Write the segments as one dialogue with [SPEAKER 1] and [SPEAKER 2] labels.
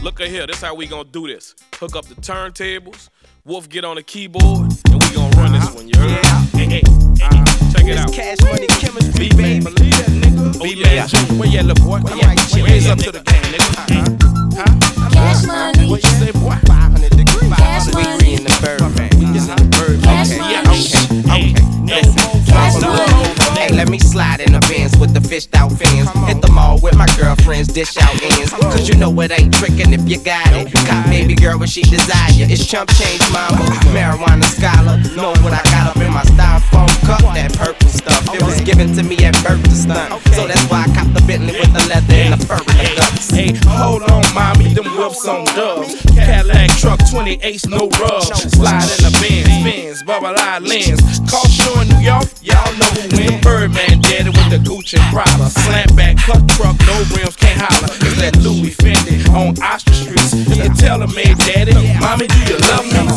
[SPEAKER 1] Look at here, this how we gonna do this. Hook up the turntables, Wolf get on the keyboard, and we gonna run this one, you heard? Hey, check it out.
[SPEAKER 2] Cash money chemistry, baby.
[SPEAKER 1] Believe that, nigga. B-Man Jr. Where you at, little boy? Raise up to the game, nigga.
[SPEAKER 3] Cash money.
[SPEAKER 1] What you say, boy?
[SPEAKER 2] 500 degrees.
[SPEAKER 3] Cash
[SPEAKER 2] We
[SPEAKER 3] money.
[SPEAKER 2] in the Birdman. We in the Birdman.
[SPEAKER 3] Cash
[SPEAKER 2] Okay,
[SPEAKER 3] money.
[SPEAKER 2] okay. Listen.
[SPEAKER 3] Cash money.
[SPEAKER 2] Hey, let me slide in the Benz with the fished out fans. Hit the mall with my girlfriends, dish out ends. Cause you know it ain't trickin' if you got it. Cop baby girl what she desire. It's chump change mama, marijuana scholar. Know what I got up in my styrofoam cup, that purple stuff. It was given to me at birth to stunt. So that's why I copped the Bentley with the leather and the fur and the guts.
[SPEAKER 1] Hey, hold on, mommy, them whips on dubs. Cadillac truck, 28, no rubs. Slide in the Benz, bubble eye lens. Car show in New York, y'all know who win. Birdman daddy with the Gucci Prada. Slant back, cut truck, no rims, can't holler. It's that Louis Fendi on Oster Streets. It's the tailor-made daddy. Mommy, do you love me?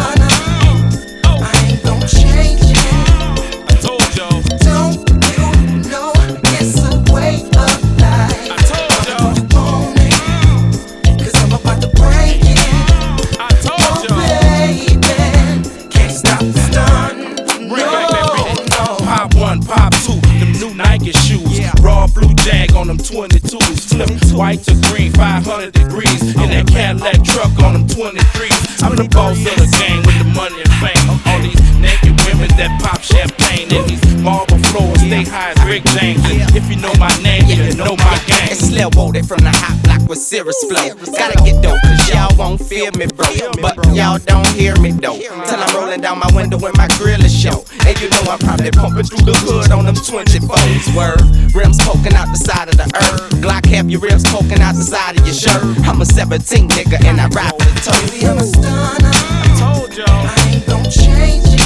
[SPEAKER 4] I ain't gon' change it.
[SPEAKER 1] I told y'all.
[SPEAKER 4] Don't you know it's a way of life?
[SPEAKER 1] I told y'all.
[SPEAKER 4] Want it, 'cause I'm about to break it.
[SPEAKER 1] I told y'all.
[SPEAKER 4] Baby, can't stop the stun.
[SPEAKER 1] Bring back that beat.
[SPEAKER 4] No.
[SPEAKER 1] Pop 1, pop 2, them new Nike shoes. Raw blue Jag on them 22s. Flip white to green, 500 degrees. In that Cadillac truck on them 23s. I'm the boss of the game with the money and fame. All these naked women that pop champagne. And these marble floors stay high as Rick James. And if you know my name, you know my gang.
[SPEAKER 2] It's Lil Woody from the hot block with serious flow. Gotta get dope, cause y'all won't feel me, bro. But y'all don't hear me, though. Till I'm rolling down my window when my grill is show. And you know I'm probably pumping through the hood on them 24s. Word, rims poking out the side of the earth. Glock have your rims poking out the side of your shirt. I'm a 17 nigga and I ride with a
[SPEAKER 4] Baby, I'm a
[SPEAKER 2] toe.
[SPEAKER 4] stunner.
[SPEAKER 1] I told y'all.
[SPEAKER 4] I ain't gon' change it.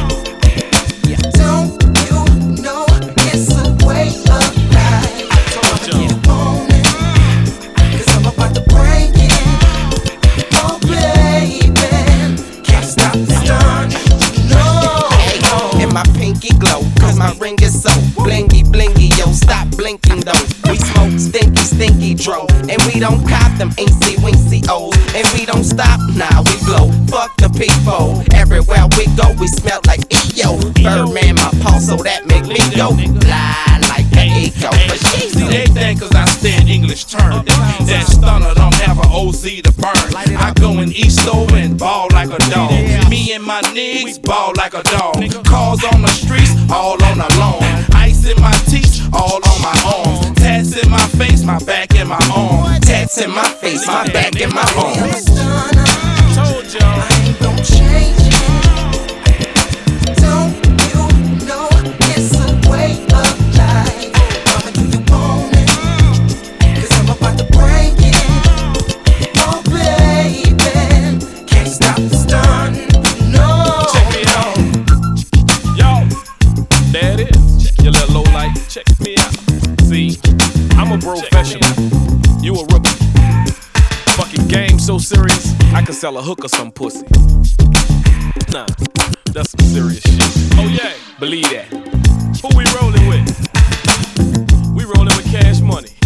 [SPEAKER 4] Don't you know it's a way of life?
[SPEAKER 1] I told y'all.
[SPEAKER 4] Want it, 'cause I'm about to break it. Oh baby, can't stop the stun. No.
[SPEAKER 2] And my pinky glow, cause my ring is so blingy, blingy, yo, stop blinking though. We smoke stinky, stinky dro, and we don't cop them ain't wincy O's, and we don't stop, nah, we blow. Fuck the people, everywhere we go, we smell like EO. Birdman, my pulse, so that make me go fly like an eco. But she's
[SPEAKER 1] See, they think cause I stand English term. That stunner don't have a OZ to burn. I go in Easto and ball like a dog. Me and my niggas ball like a dog. Cars on the streets, all on the lawn. Ice in my teeth, all on my arms. Tats in my face, my back and my arm.
[SPEAKER 2] tats in my face, my back and my
[SPEAKER 4] I'm a
[SPEAKER 2] arms.
[SPEAKER 4] stunner.
[SPEAKER 1] Told y'all.
[SPEAKER 4] I ain't gon' change it. Don't you know it's a way of life? Mama, do you want it? 'Cause I'm about to break it. Oh baby, can't stop the stun. No.
[SPEAKER 1] Check me out. Yo, there it is. Check your little low light. Check me out. See, I'm a professional. You a rookie. Fucking game so serious, I could sell a hooker some pussy. Nah, that's some serious shit. Oh yeah, believe that. Who we rolling with? We rolling with Cash Money.